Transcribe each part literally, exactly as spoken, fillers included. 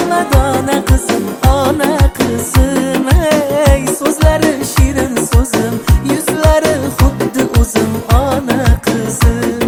mahmadona qizim, ona qizim, ey so'zlari shirin so'zim, yuzlari xuddi o'zim, ona qizim.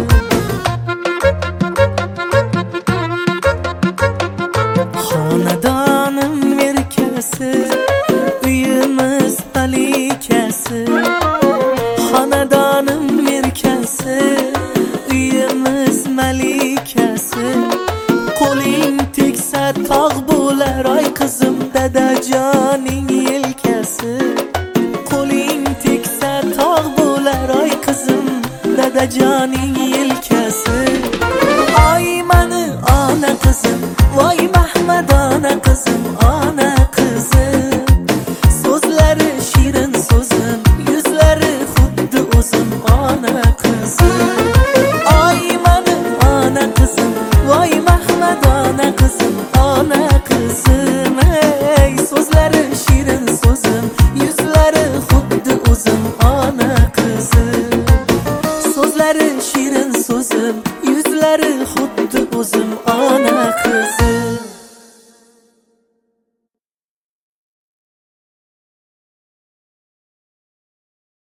Xonadonim merkasi, uyimiz malikasi. Xonadonim merkasi, uyimiz malikasi. Qo'ling tegsa tog' bo'lar ay qizim, dadajoning yelkasi. Qo'ling tegsa tog' bo'lar ay qizim, dadajoning yelkasi. Ay mani ona qizim, voy mahmadona qizim, ona qizim. So'zlari shirin so'zim, yuzlari xuddi o'zim, ona qizim. Ay mani ona qizim, voy mahmadona qizim, ona qizim, ey so'zlari shirin so'zim, yuzlari xuddi o'zim, ona qizim. So'zlari shirin so'zim, yuzlari xuddi o'zim, ona qizim.